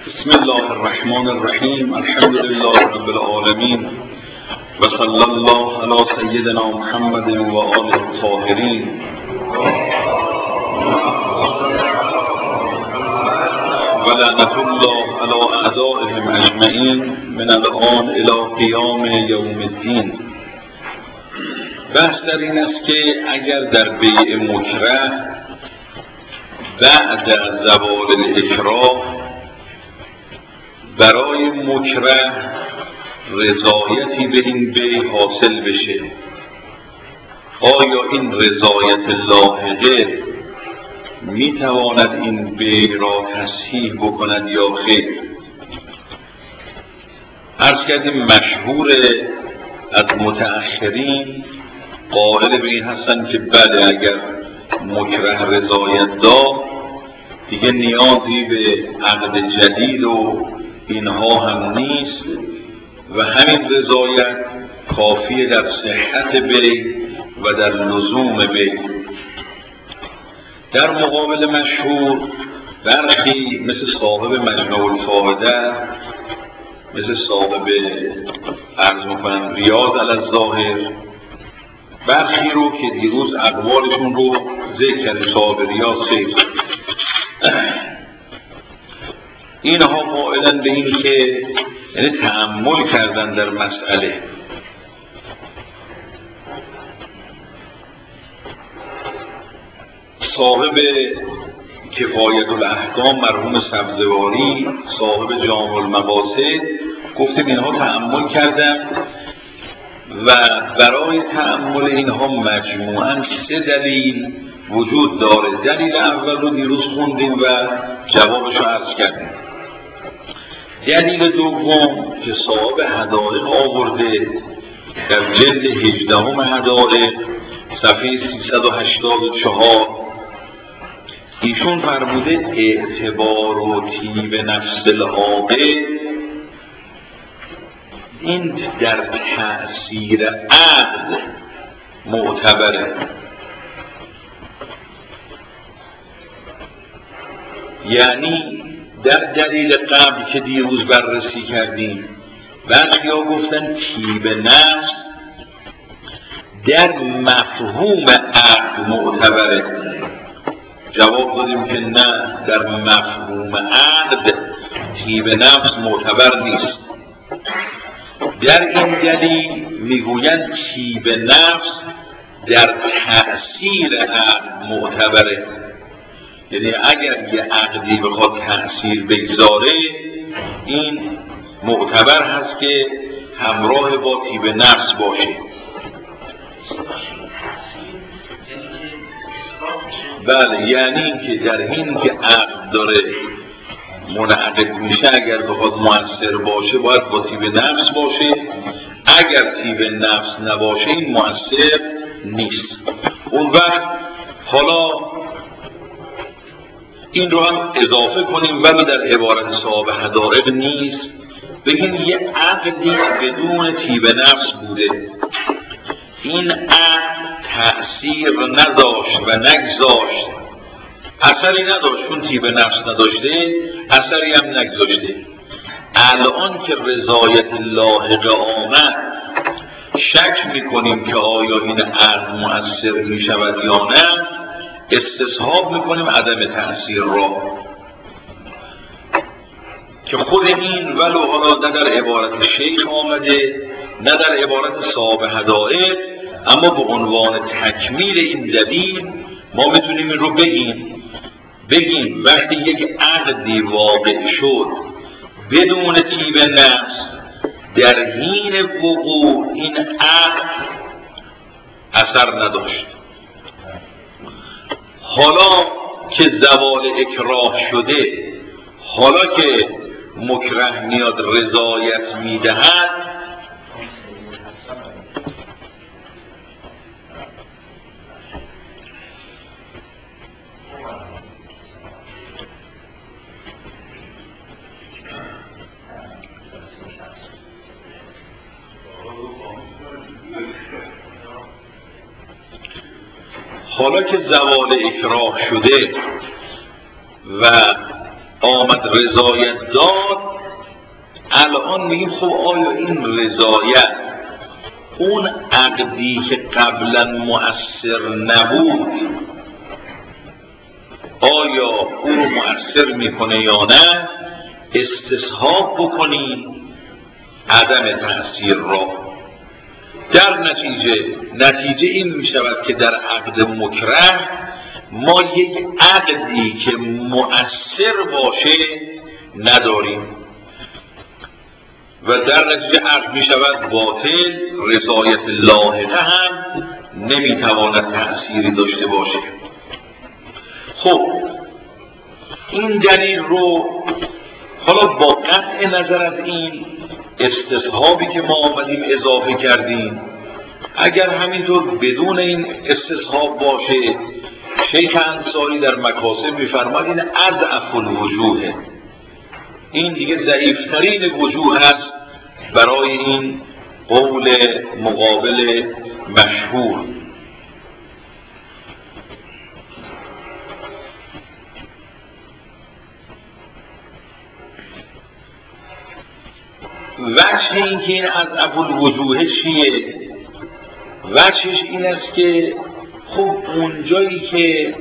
بسم الله الرحمن الرحیم. الحمد لله رب العالمین و صلی الله علی سیدنا محمد و آله الطاهرین. و لعنت الله علی اعدائهم اجمعین من الآن الی قیام یوم الدین. بحث در این است که اگر در بیع مکره بعد از زوال الاکراه برای مکره رضایتی به این بیع حاصل بشه، آیا این رضایت لاحقه میتواند این بیع را تصحیح بکند یا خیر؟ عرض کردیم مشهور از متأخرین قائل به این هستند که بله، اگر مکره رضایت داد دیگه نیازی به عقد جدید و اینها هم نیست و همین رضایت کافیه در صحت بیع و در لزوم بیع. در مقابل مشهور برخی مثل صاحب مجمع الفائده، مثل صاحب عرض میکنم ریاض علی الظاهر، برخی رو که دیروز اقوالشون رو ذکر کرد، صاحب ریاض خیر، اینها قائلن به این که یعنی تأمل کردن در مسئله. صاحب کفایت الاحکام مرحوم سبزواری، صاحب جامع المقاصد، گفتیم اینها تأمل کردن و برای تأمل اینها مجموعاً 3 دلیل وجود داره. دلیل اول رو دیروز خوندیم و جوابش رو عرض کردیم. دلیل دوم که صاحب حدائق آورده در جلد 18 حدائق صفحه 384، ایشون فرموده اعتبار و طیب نفس العاقد این در تأثیر عقد معتبره. یعنی در دلیل قبل که دیروز بررسی کردیم بعضیا گفتن طیب نفس در مفهوم عقد معتبره. جواب دادیم که نه، در مفهوم عقد طیب نفس معتبر نیست. در این دلیل میگویند طیب نفس در تأثیر عقد معتبره. یعنی اگر یه عقدی بخواد تأثیر بگذاره این معتبر هست که همراه با طیب نفس باشه. بله، یعنی اینکه در این که عقد داره منعقد میشه اگر بخواد مؤثر باشه باید با طیب نفس باشه، اگر طیب نفس نباشه این مؤثر نیست. اون وقت حالا این رو هم اضافه کنیم ولی در عبارت صاحب حدائق نیست، بگیم یه عقدی بدون طیب نفس بوده، این عقد تأثیر نداشت و نگذاشت، اثری نداشت، چون طیب نفس نداشته اثری هم نگذاشته. الان که رضایت لاحقه آمد شک میکنیم که آیا این عقد مؤثر میشود یا نه، استصحاب میکنیم عدم تأثیر را که خود این ولو حالا نه در عبارت شیخ آمده نه در عبارت صاحب حدائق، اما به عنوان تکمیل این دلیل ما میتونیم این رو بگیم وقتی یک عقدی واقع شد بدون طیب نفس در حین وقوع این عقد اثر نداشت. حالا که زوال اکراه شده، حالا که مکره میاد رضایت میدهد، حالا که زوال اکراه شده و آمد رضایت داد، الان میگیم خب آیا این رضایت اون عقدی که قبلا مؤثر نبود آیا او رو مؤثر میکنه یا نه؟ استصحاب بکنیم عدم تأثیر را. در نتیجه این میشود که در عقد مکره ما یک عقدی که مؤثر باشه نداریم و در نتیجه عقد میشود باطل، رضایت لاحقه هم نمیتواند تأثیری داشته باشه. خب این دلیل رو حالا با قطع نظر از این استصحابی که ما آمدیم اضافه کردیم، اگر همینطور بدون این استصحاب باشه، شیخ انصاری در مکاسب میفرماد این اضعف الوجوه، این دیگه ضعیفترین وجوه هست برای این قول مقابل مشهور. وجه این که این اضعف الوجوه چیه؟ وجهش این است که خب اونجایی که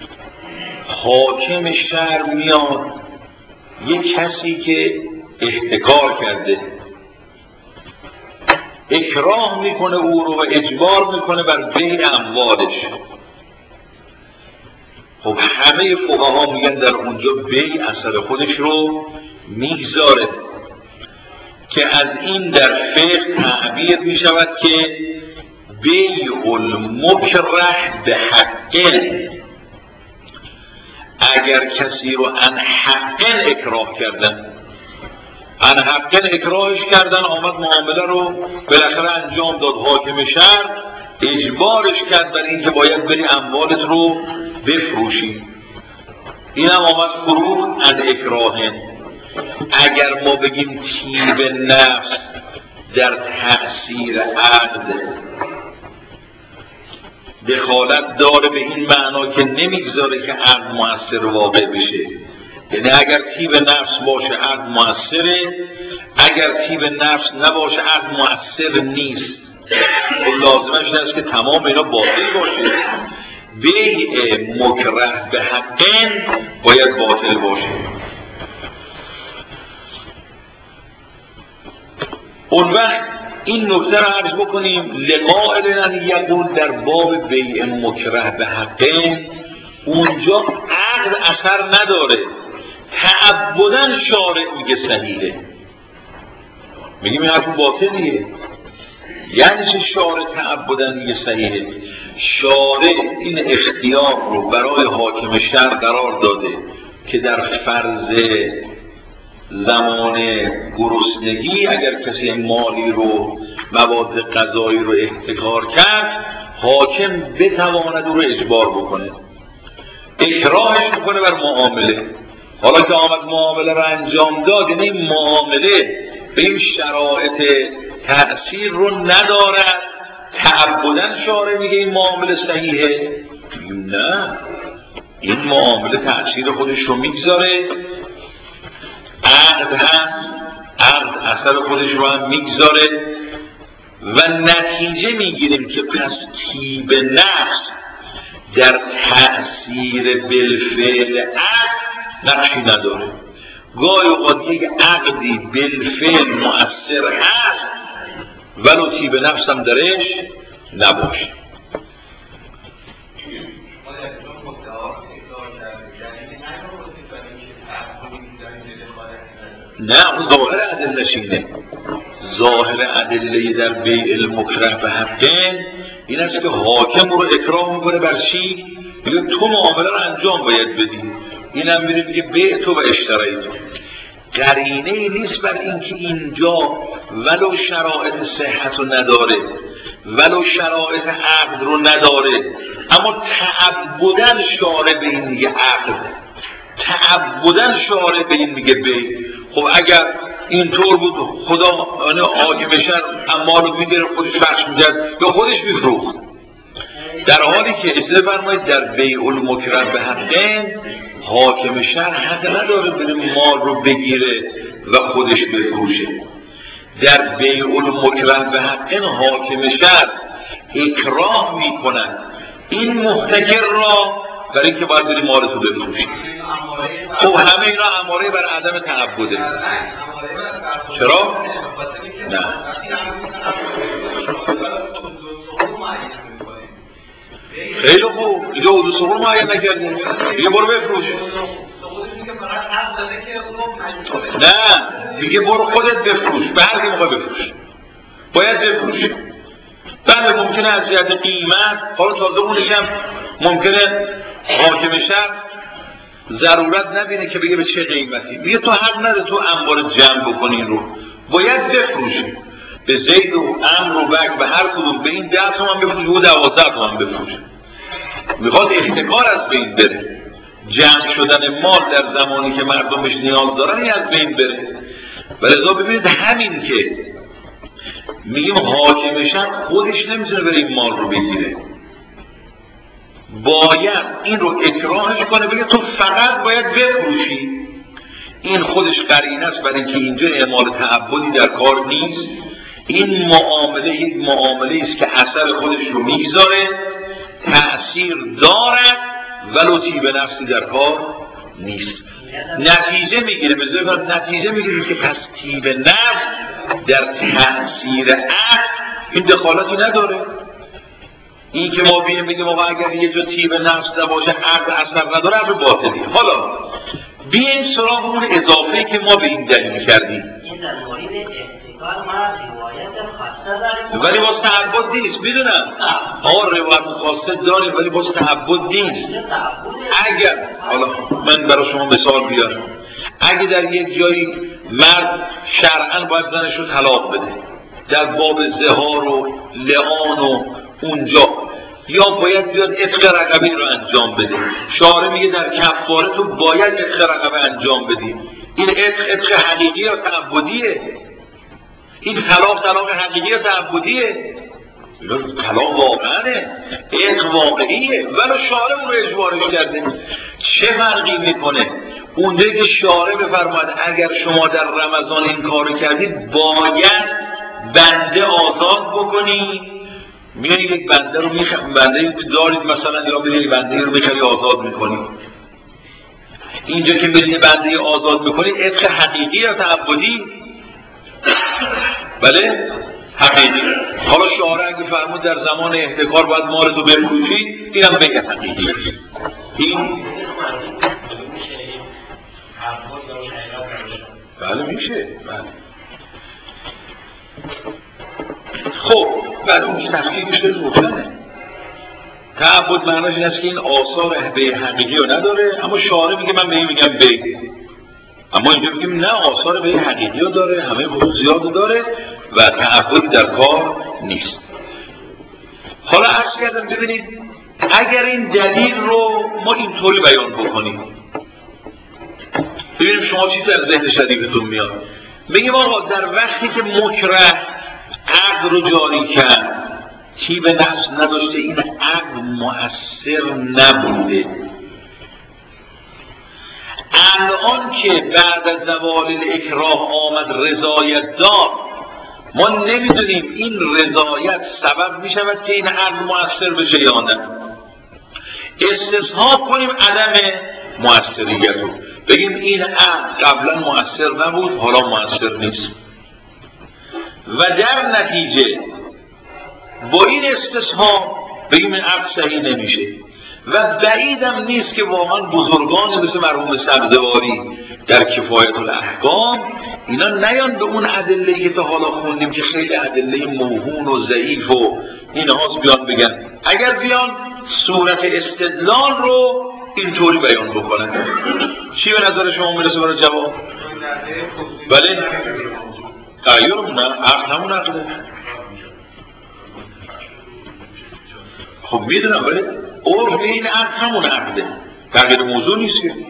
حاکم شهر میاد یک کسی که احتکار کرده اکراه میکنه او رو و اجبار میکنه بر بیع اموالش، خب همه فقها میگن در اونجا بیع اثر خودش رو میگذاره که از این در فقه تعبیر میشود که بیع المکره به حقن. اگر کسی رو ان حقن اکراه کردن، ان حقن اکراهش کردن، آمد معامله رو بالاخره انجام داد، حاکم شهر اجبارش کرد بر این که باید بری اموالت رو بفروشی، این هم آمد فروخت ان اکراهن. اگر ما بگیم طیب نفس در تأثیر عقد دخالت داره به این معنا که نمیگذاره که عقد مؤثر واقع بشه، یعنی اگر طیب نفس باشه عقد مؤثره، اگر طیب نفس نباشه عقد مؤثر نیست. خب لازمش این است که تمام اینا باطل باشه. بیع مکره به حقن باید باطل باشه. اون وقت این نکته رو عرض بکنیم، لقائل ان یقول در باب بیع مکره به حقن اونجا عقد اثر نداره، تعبداً شارع میگه صحیحه. میگیم این حرف باطلیه. یعنی چه شارع تعبداً میگه صحیحه؟ شارع این اختیار رو برای حاکم شهر قرار داده که در فرض زمان گرسنگی اگر کسی مالی رو، مواد غذایی رو احتکار کرد، حاکم بتواند او رو اجبار بکنه، اکراهش بکنه بر معامله. حالا که آمد معامله رو انجام داد، یعنی این معامله به این شرایط تأثیر رو ندارد، تعبداً شارع میگه این معامله صحیحه. نه، این معامله تأثیر خودش رو میگذاره، عقد اثر خودش رو هم میگذاره و نتیجه میگیریم که پس طیب نفس در تأثیر بالفعل عقد نقشی نداره. گاهی اوقات یک عقدی بالفعل مؤثر هست ولو طیب نفس هم درش نباشه. نه، ظاهر ادله شینه. ظاهر ادله در بیع المکره به حقن این است که حاکم رو اکراه میکنه بر چی؟ میگه تو معامله رو انجام باید بدی. اینم میره میگه بیع تو و اشترای تو. قرینه نیست بر اینکه اینجا ولو شرایط صحت رو نداره، ولو شرایط عقد رو نداره، اما تعبداً شارع به این میگه عقد، تعبداً شارع به این میگه بیع. خب اگر اینطور بود خدا حاکم شهر اموال رو میگیره خودش بخش میداد یا خودش میفروخت، در حالی که اجازه فرمایید در بیع المکره به حقن حاکم شهر حق نداره بره مال رو بگیره و خودش بفروشه. در بیع المکره به حق حاکم شهر اکراه میکنن این محتکر را برای اینکه باید بری مال تو بفروشی. خب همه اینا اماره بر عدم تعبده. چرا؟ نه خیلی خوب، اینجا حدود صبر معین نکردیم، دیگه برو بفروش. نه دیگه برو خودت بفروش، به هر کی میخوای بفروش باید بفروش. بله ممکنه از جهت قیمت، حالا تازه اونشم ممکنه حاکم شهر ضرورت نبینه که بگه به چه قیمتی، میگه تو حق نده تو انبار جمع بکنی رو، باید بفروشی. به زید و عمرو و بکر به هر کدوم به این 10 تومن بفروش و 12 تومن بفروش. میخواد احتکار از بین بره، جمع شدن مال در زمانی که مردمش نیاز دارن از بین بره. ولذا ببینید همین که میگیم حاکم شهر خودش نمیتونه بره این مال رو بگیره، باید این رو اکراهش کنه، بگه تو فقط باید بفروشی. این خودش قرینه است برای اینکه اینجا اعمال تعبدی در کار نیست. این معامله یک معامله است که اثر خودش رو میگذاره، تأثیر دارد ولو طیب نفسی در کار نیست. نتیجه میگیره، بذارید نتیجه میگیره که پس طیب نفس در تأثیر عقل این دخالتی نداره. این که ما بگیم آقا اگر یه جا طیب نفس نباشه عقل اثر نداره، عقل باطلیه. حالا بیایم سراغ اون اضافه‌ای که ما به این دلیل کردیم. این در مورد احتکار ما روایت خاصه داریم ولی باز تعبد نیست، میدونم آقا روایت خاصه داریم ولی باز تعبد نیست. اگر حالا من برای شما مثال بیارم، اگه در یک جایی مرد شرعاً باید زنش رو طلاق بده، در باب زهار و لعان و اونجا، یا باید بیاد عتق رقبه رو انجام بده، شارع میگه در کفاره تو باید عتق رقبه انجام بدی. این عتق حقیقی یا تعبدیه؟ این طلاق حقیقی یا تعبدیه؟ طلاق واقعه، عتق واقعیه، ولی شارع اون رو اجبارش کرده. چه فرقی میکنه؟ اونجایی که شارع بفرماید اگر شما در رمضان این کارو کردید باید بنده آزاد بکنی، میای یک بنده رو بنده دارید مثلا، یا میای بنده رو میخری آزاد میکنی. اینجا که بدین بنده آزاد میکنی عتق حقیقی یا تعبدی؟ بله حقیقی. حالا شارع اگه فرمود در زمان احتکار باید مال تو بفروشی، اینم بگه حقیقی. این بله میشه. بله خب بعد اون تحقیقش روشنه. تعبد معناش این است که این آثار به حقیقی رو نداره، اما شارع میگه من به این میگم بی، اما اینجا میگیم نه آثار به حقیقی رو داره، همه خود زیاد داره و تعبد در کار نیست. حالا عرض کردم ببینید اگر این دلیل رو ما اینطوری بیان بکنیم، ببینیم شما چی در ذهن شریفتون میاد. بگیم آقا در وقتی که مکره عقل رو جاری کرد، طیب نفس نداشته، این عقل مؤثر نبوده، الان که بعد از زوال الاکراه آمد رضایت داد، ما نمیدونیم این رضایت سبب میشود که این عقل مؤثر بشه یا نه. استصحاب کنیم عدم مؤثریت رو، بگیم این عقل قبلا مؤثر نبود حالا مؤثر نیست، و در نتیجه با این استصحاب بگیم این عقل صحیح نمیشه. و بعیدم نیست که واقعا بزرگانی مثل مرحوم سبزواری در کفایت الاحکام اینا نیان به اون ادله‌ای که تا حالا خوندیم که خیلی ادله موهون و ضعیف و اینهاست بیان بگن، اگر بیان صورت استدلال رو اینطوری بیان بکنن. چی به نظر شما میرسه برای جواب؟ بله ایوم نه عقل همون عقله. خب میدونم ولی عرف این عقل همون عقله، تغییر موضوع نیست که.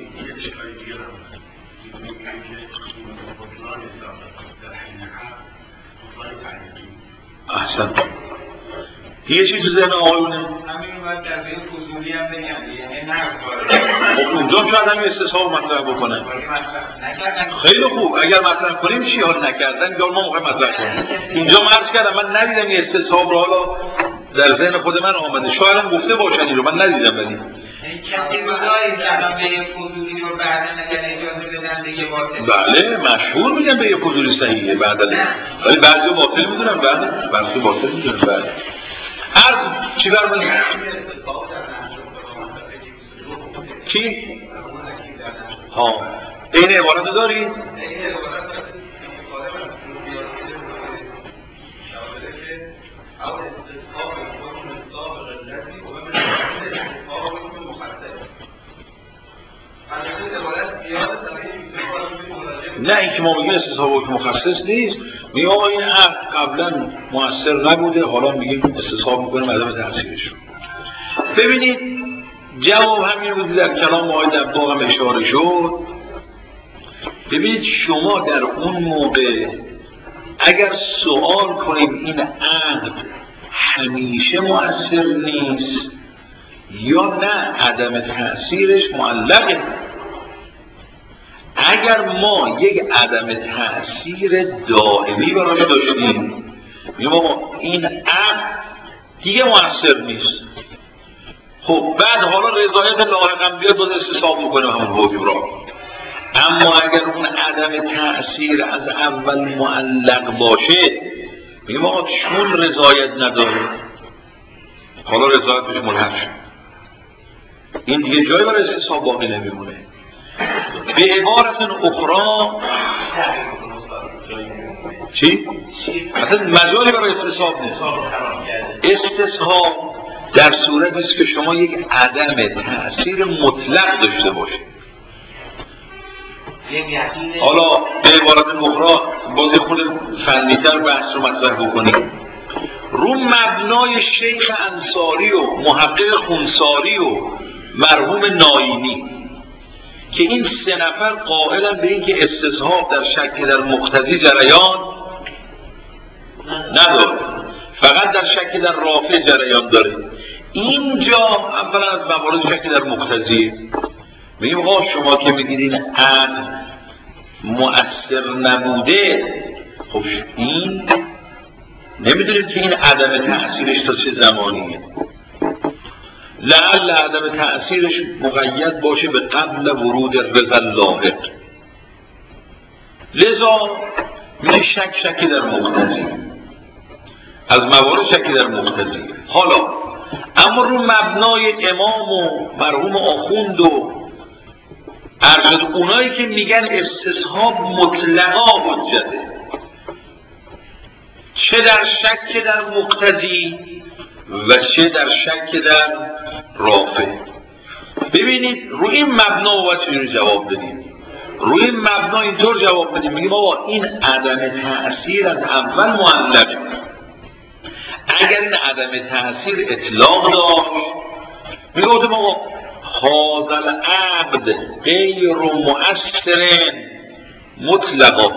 احسن یه چیز تو ذهن آقایونه همین باید در بین فضولی هم بگم، یعنی خب اونجا شاید همین استصحاب مطرح بکنن. خیلی خوب، اگر مطرح کنیم چی حال نکردن یا ما موقع مطرح کنیم. اینجا من عرض کردم من ندیدم این استصحاب رو، حالا در ذهن خود من آمده، شاید هم گفته باشن این رو، من ندیدم. ولی بله مشهور میگن به یه فضولی صحیحه بعداً، ولی بعضی باطل میدونن. بله بعضی باطل میدونن. بله عرض چی برمونی؟ کی؟ ها این عبارت داری؟ نه این که ما میگیم استصحاب حکم مخصص نیست، میگیم آقا این عقد قبلا مؤثر نبوده، حالا میگیم استصحاب میکنیم عدم تأثیرش. ببینید جواب همین بود در کلام آقای دباغ هم اشاره شد. ببینید شما در اون موقع اگر سوال کنید این عقد همیشه مؤثر نیست یا نه عدم تأثیرش معلقه، اگر ما یک عدم تأثیر دائمی براش داشتیم میگم آقا این عقد دیگه مؤثر نیست، خب بعد حالا رضایت لاحقا بیاد باید استصحاب میکنه همون حکم را. اما اگر اون عدم تأثیر از اول معلق باشه میگم آقا چون رضایت نداره حالا رضایت بهش ملحق شد، این دیگه جای برای استصحاب باقی نمیمونه. به عبارت اخرى چی؟ مثلا مجالی برای استصحاب نیست. استصحاب در صورتی است که شما یک عدم تأثیر مطلق داشته باشید. حالا به عبارت اخرى باز خود فنی‌تر بحث رو مطرح بکنیم. رو مبنای شیخ انصاری و محقق خونساری و مرحوم ناینی که این سه نفر قائلن به این که استصحاب در شک در مقتضی جریان نداره، فقط در شک در رافع جریان داره. اینجا اولا از موارد شک در مقتضی میگیم آقا شما که میگید این عقل مؤثر نبوده، خب این نمیدونید که این عدم تأثیرش تا چه زمانیه. لعل عدم تأثیرش مقید باشه به قبل ورود رضا لاحق، لذا میشه شک در مقتضی، از موارد شک در مقتضی. حالا اما رو مبنای امام و مرحوم آخوند و ارشد اونایی که میگن استصحاب مطلقا حجته، چه در شک در مقتضی و چه در شک در رافع. ببینید روی این مبنا باید چجوری جواب بدیم. روی این مبنا اینطور جواب بدیم میگیم آقا این عدم تأثیر از اول معلقه. اگر این عدم تأثیر اطلاق داشت میگفتم آقا هذا العقد غیر مؤثر مطلقا،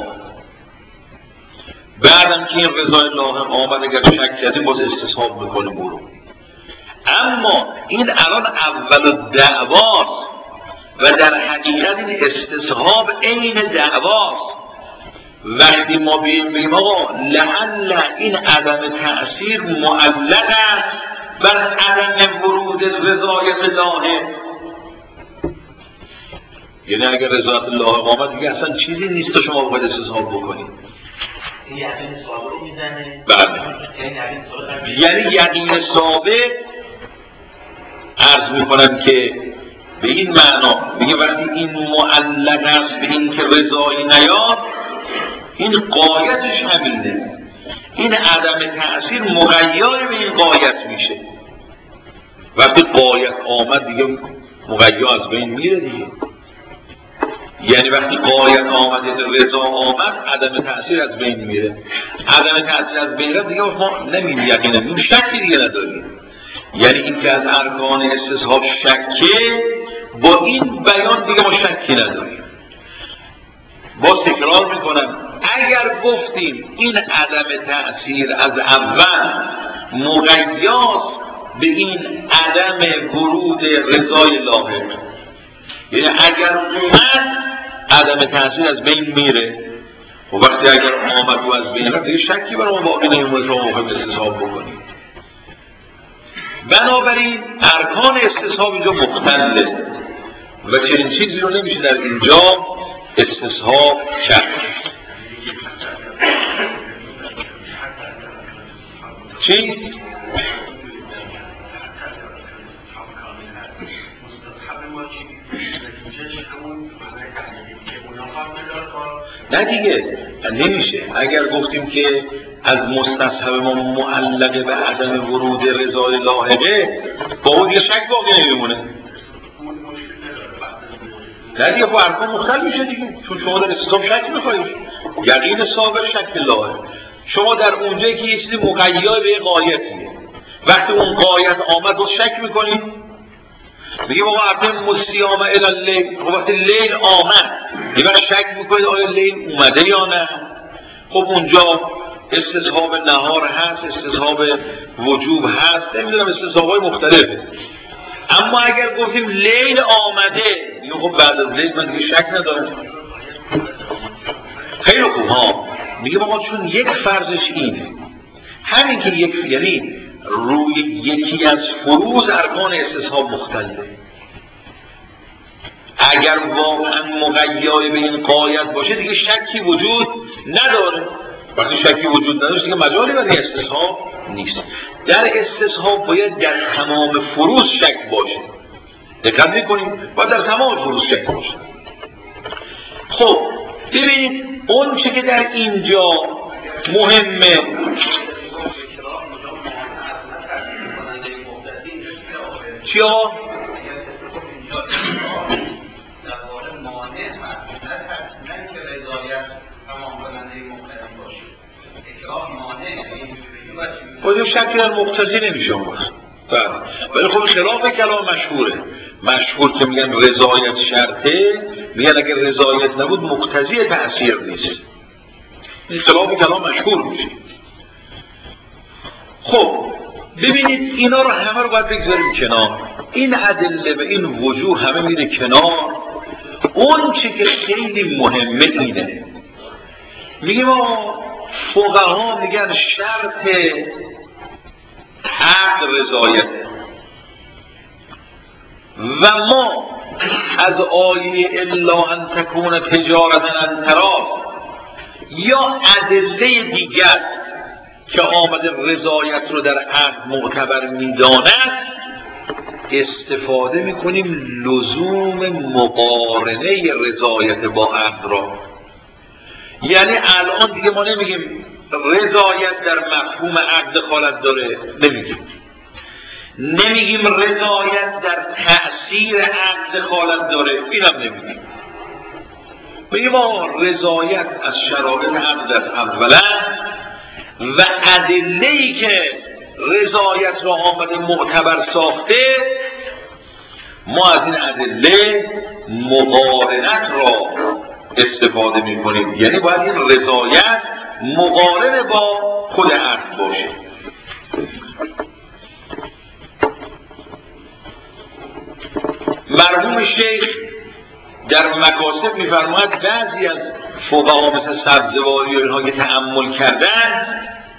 بعدم که این رضای لاحق آمد اگر شک کردیم باز استصحاب میکنیم برو. اما این الان اول دعواست و در حقیقت این استصحاب عین دعواست. وقتی ما بگیم آقا لعل این عدم تأثیر معلق است بر عدم ورود رضایت لاحق، یعنی اگر رضایت لاحق آمد دیگه اصلا چیزی نیست تا شما باید استصحاب بکنید. بله یعنی یقین ثابت عرض میکنم که به این معنا میگه وقتی این معلق است به این که رضایی نیاد این غایتش همینه، این عدم تأثیر مغیر به این غایت میشه. وقتی غایت آمد دیگه مغیر از بین میره دیگه. یعنی وقتی غایت آمده رضا آمد عدم تأثیر از بین میره. عدم تأثیر از بین میره دیگه ما نمیدونیم یقینا این شکی دیگه نداریم. یعنی این که از ارکان استصحاب شکه، با این بیان دیگه ما شکی نداریم. باز تکرار میکنم اگر گفتیم این عدم تأثیر از اول مقیاس به این عدم ورود رضای لاحق. یعنی اگر اومد عدم تاثیر از بین میره و وقتی اگر آمد و از بین رفت دیگه شکی برای ما باقی نمیمونه شما مهم استصحاب بکنید. بنابراین ارکان استصحاب اینجا مختلفه و چنین چیزی رو نمیشه در اینجا استصحاب کرد. چی؟ نه دیگه نمیشه. اگر گفتیم که از مستصحب ما معلقه به عدم ورود رضای لاحقه با اون دیگه شک باقی نمیمونه. نه دیگه با ارکان مختلف میشه دیگه، چون شما در استصحاب شک میخواید. یقین سابق شک لاحق. شما در اونجایی که یه چیزی مقید به غایتیه، وقتی اون غایت آمد رو شک میکنید میگه بابا اتم الصیام الی اللیل. خب وقتی لیل آمد یه وقت شک میکنید آیا لیل اومده یا نه. خب اونجا استصحاب نهار هست، استصحاب وجوب هست، نمیدونم استصحابای مختلفه. اما اگر گفتیم لیل آمده میگه خب بعد از لیل من دیگه شک ندارم. خیلی خوب ها. میگه بابا چون یک فرضش اینه، همین که یک یعنی روی یکی از فروض ارکان استصحاب مختلفه. اگر واقعا مقیای به این قایت باشه دیگه شکی وجود نداره. وقتی شکی وجود نداره دیگه مجالی برای استصحاب نیست. در استصحاب باید در تمام فروض شک باشه. دقت می‌کنید؟ باید در تمام فروض شک باشه. خب ببینید اون چه که در اینجا مهمه چیا؟ باید شکی در مقتضی نمیشه اون وقت. ولی خب خلاف کلام مشهور که میگن رضایت شرطه، میگن اگر رضایت نبود مقتضی تأثیر نیست. این خلاف کلام مشهور میشه. خب ببینید اینا رو همه رو باید بگذاریم کنار. این ادله و این وجوه همه میره کنار. اون چی که خیلی مهمه اینه، میگیم فقها میگن شرط عقد رضایت و ما از آیه الا ان تکون تجارتا عن تراض یا ادله دیگر که آمده رضایت رو در عقد معتبر میداند استفاده میکنیم لزوم مقارنه رضایت با عقد را. یعنی الان دیگه ما نمیگیم رضایت در مفهوم عقد دخالت داره، نمیگیم رضایت در تأثیر عقد دخالت داره، اینم نمیگیم. میگیم رضایت از شرایط عقد است اولا و ادله‌ای که رضایت را آمده معتبر ساخته ما از این ادله مقارنت را استفاده میکنیم. یعنی باید این رضایت مقارن با خود عقد باشه. مرحوم شیخ در مکاسب میفرماید بعضی از فقها مثل سبزواری و اینها که تأمل کردن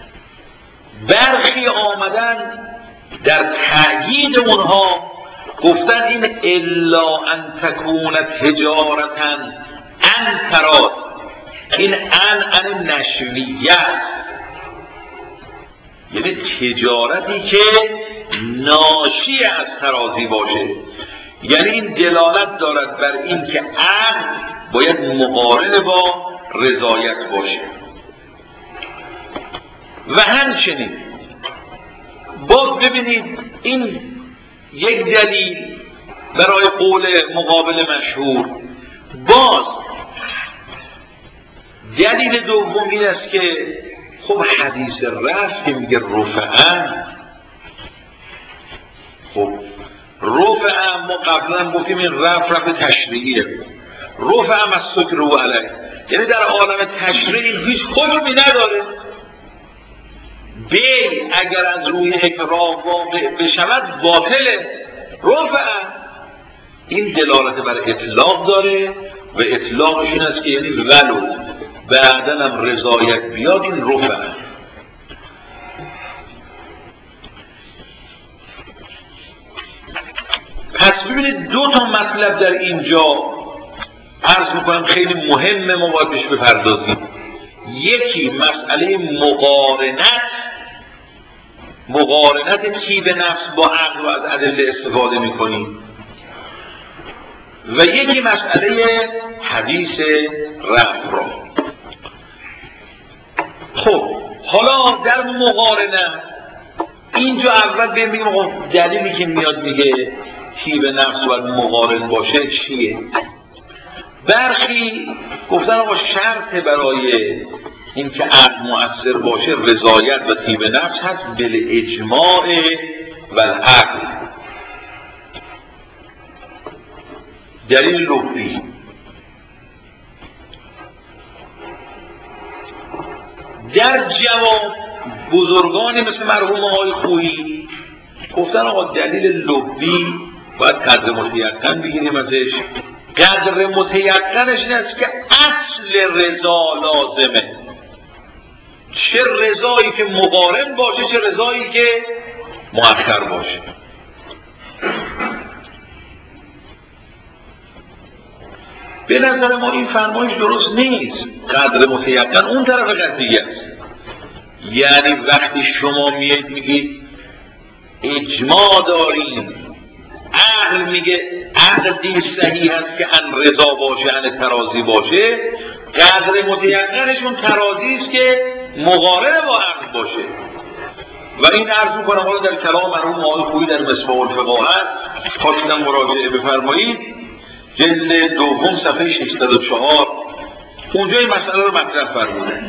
برخی آمدن در تأیید اونها گفتن این الا ان تکون تجارتا عن تراض، این ان نشویه، یعنی تجارتی که ناشی از تراضی باشه. یعنی این دلالت دارد بر این که عقد باید مقارن با رضایت باشه. و همچنین باز ببینید این یک دلیل برای قول مقابل مشهور. باز دلیل دوم این است که خب حدیث رفع که میگه رفعن، خب رفع ما قبلا گفتیم این رفع تشریعیه، رفع از سکر و علیه، یعنی در عالم تشریع این هیچ حکمی نداره. بی اگر از روی اکراه واقع بشود باطله. رفع این دلالت بر اطلاق داره و اطلاقش این است که یعنی ولو بعدن هم رضایت بیاد این رفع. پس ببینید دو تا مطلب در اینجا عرض میکنم خیلی مهمه ما باید بهش بپردازیم. یکی مسئله مقارنت طیب نفس با عقل و از ادله استفاده میکنیم و یکی مسئله حدیث رفع را. خب حالا در مقارنت اینجا اول ببینیم دلیلی که میاد میگه طیب نفس باید مقارن باشه چیه؟ برخی گفتن آقا شرط برای اینکه عقل مؤثر باشه رضایت و طیب نفس هست بالاجماع و العقل. دلیل لغوی در جواب بزرگانی مثل مرحوم آقای خویی گفتن آقا دلیل لغوی باید قدر متیقن بگیریم ازش. قدر متیقنش این است که اصل رضا لازمه، چه رضایی که مقارن باشه چه رضایی که مؤخر باشه. به نظر ما این فرمایش درست نیست. قدر متیقن اون طرف قضیه است. یعنی وقتی شما میید میگید اجماع داریم، عقل میگه عقدی صحیح هست که ان رضا باشه ان ترازی باشه، قدر متیقنشون ترازی است که مقارن با عقل باشه. و این عرض میکنم حالا در کلام مرحوم آقای خویی در مصباح الفقاهت خواستم مراجعه بفرمایید، جلد دوم صفحه 604 اونجا این مسئله رو مطرح فرمودن.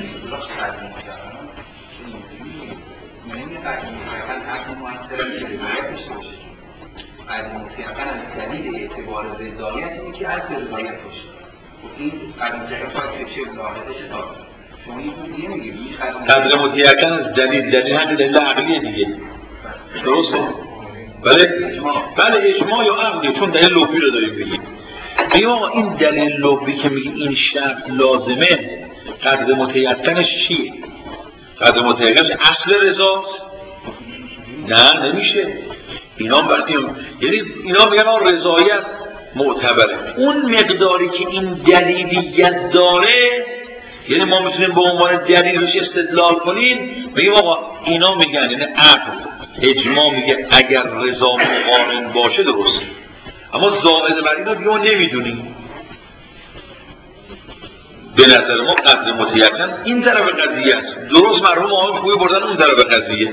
قدر مطلقاً از دلیل اعتبار رضایت این که از رضایت باشه. این قدر مطلقاً چه لاحظش تا شما این بود دیگه میگید قدر مطلقاً از دلیل همین دلیل عقلیه دیگه، درسته؟ بله اجماع یا عقلیه، چون دلیل لغوی رو داریم بگیم. آقا این دلیل لغوی که میگه این شرط لازمه، قدر متیقنش چیه؟ قدر متیقنش اصل رضاست؟ نه نمیشه. اینا وقتی یعنی اینا میگن رضایت معتبره، اون مقداری که این دلیلیت داره یعنی ما میتونیم به عنوان دلیلش استدلال کنیم. میگیم آقا اینا میگن یعنی عقل اجماع میگه اگر رضا مقارن باشه درسته، اما زائد بر اینا دیگه ما نمیدونیم. به نظر ما قدر متیقن این طرف قضیه است. درست مرحوم آقای خویی بردن اون طرف قضیه.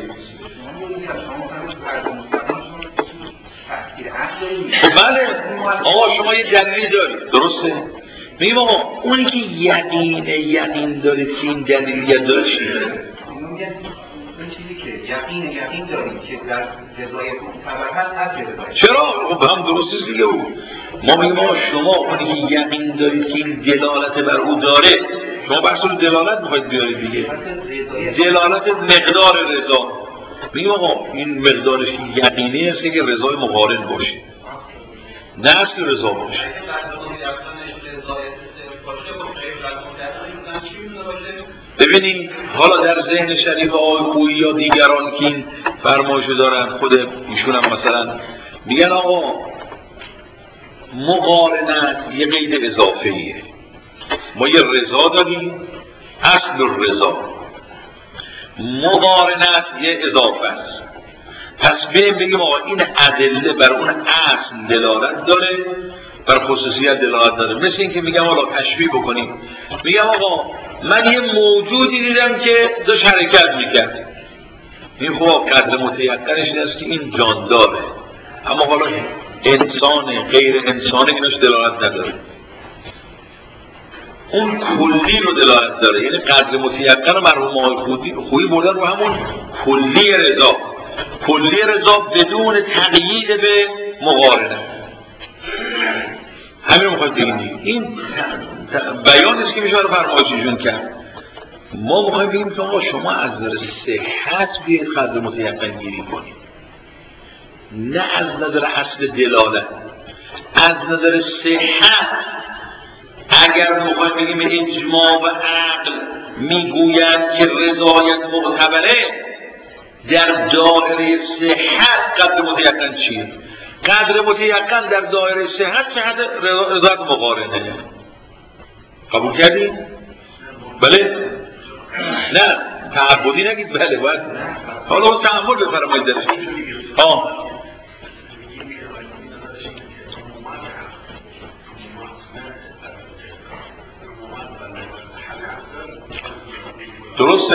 بله آقا شما یه دلیلی دارید، درسته؟ میگیم آقا اونی که یقین داره که این دلیلیت داره چیه؟ این چیزی که یقین داریم که در رضایت معتبر هست از رضایت. چرا؟ خب هم درستیست دیگه او. ما میگیم آقا شما اونی که یقین دارید که این دلالت بر او داره، شما بحث رو دلالت میخواید بیارید دیگه، دلالت مقدار رضا. میگیم آقا این مقدارش یقینی است که رضای مقارن باشه، نه است که رضا باشه. ببینید حالا در ذهن شریف آقای خویی یا دیگران که این فرمایشو دارن، خود ایشون هم مثلا میگن آقا مقارنت یه قید اضافه‌ایه. ما یه رضا داریم، اصل رضا، مقارنت یه اضافه است. پس بگیم آقا این ادله بر اون اصل دلالت داره، بر خصوصیت دلالت داره. مثل این که میگم حالا تشبیه بکنیم، میگم آقا من یه موجودی دیدم که داشت حرکت میکرد، این خب قدر متیقنش این است که این جان داره، اما حالا انسان غیر انسانه ایناش دلالت نداره، اون کلی رو دلالت داره. یعنی قدر متیقن مرحوم آقای خویی بردن رو همون کلی رضا، کلی رضا بدون تقیید به مقارنت. همین رو میخواد بگیم. این بیان است که میشه رو فرمایششون کرد. ما میخوایم بگیم که آقا شما از نظر صحت بیاید قدر متیقن گیری کنید، نه از نظر اصل دلالت. از نظر صحت اگر میخوایم بگیم اجماع و عقل میگویند که رضایت معتبره، در دایره صحت قدر متیقن چیه؟ قدر متیقن در دایره صحت رضایت مقارنه. قبول کردید؟ بله؟ نه تعبدی نگید بله باید حالا باید تحمل بفرمایید درش. درسته؟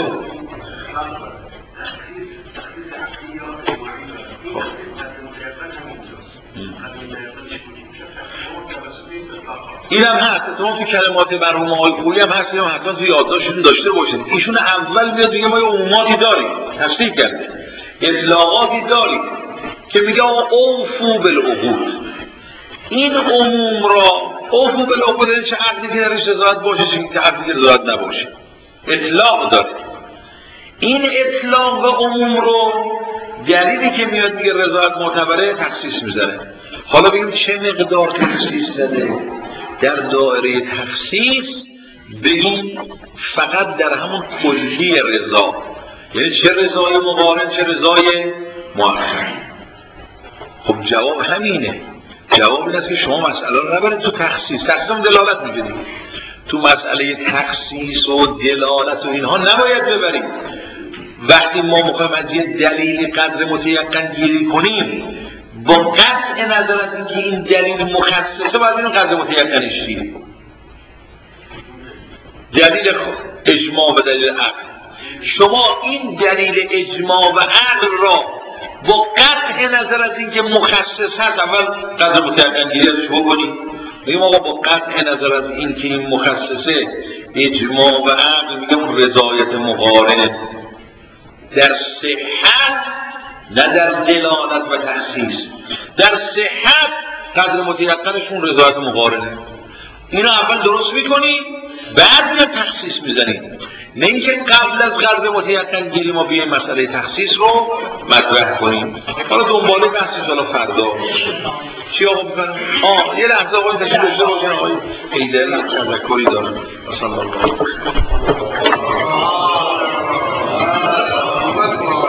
اینم هست، اتفاقا تو کلمات مرحوم آقای خویی هم هست، اینم حتما تو یادداشتتون داشته باشید. ایشون اول میاد میگه ما یه عموماتی داریم، تصدیق کرده، اطلاقاتی داریم که میگه اوفو بالعقود. این عموم را اوفو بالعقود یعنی چه عقدی که درش رضایت باشه، چه عقدی که رضایت نباشه، اطلاق داره. این اطلاق و عموم رو دلیلی که میاد میگه رضایت معتبره تخصیص میذاره. حالا بگیم چه مقدار تخصیص داده؟ در دایره تخصیص بگیم فقط در همون کلی رضا، یعنی چه رضای مقارن چه رضای مؤخر. خب جواب همینه. جواب اینه که شما مسئله رو نبرید تو تخصیص هم دلالت میدید، تو مسئله تخصیص و دلالت و اینها نباید ببرید. وقتی ما میخوایم از یه دلیل قدر متیقن گیری کنیم، با قطع نظر از اینکه این دلیل مخصصه باید این قدر متیقنش چیه؟ دلیل اجماع و دلیل عقل. شما این دلیل اجماع و عقل را با قطع نظر از اینکه مخصص هست اول قدر متیقن گیری ازش بکنید. بگیم آقا با قطع نظر از اینکه این مخصصه اجماع و عقل، میگم اون رضایت مقارن در صحت نه در دلالت و تخصیص. در صحت قدر متیقنشون رضایت مقارنه. اینو اول درست میکنی بعد میاد تخصیص میزنی، نه اینکه قبل از قدر متیقن گیری ما بیایم مسئله تخصیص رو مطرح کنیم. حالا دنباله بحثی حالا فردا چی آقا میکنم؟ یه لحظه آقای تشکیل داشته باشن آقای حیدری تذکری دارن. صلی الله علیه و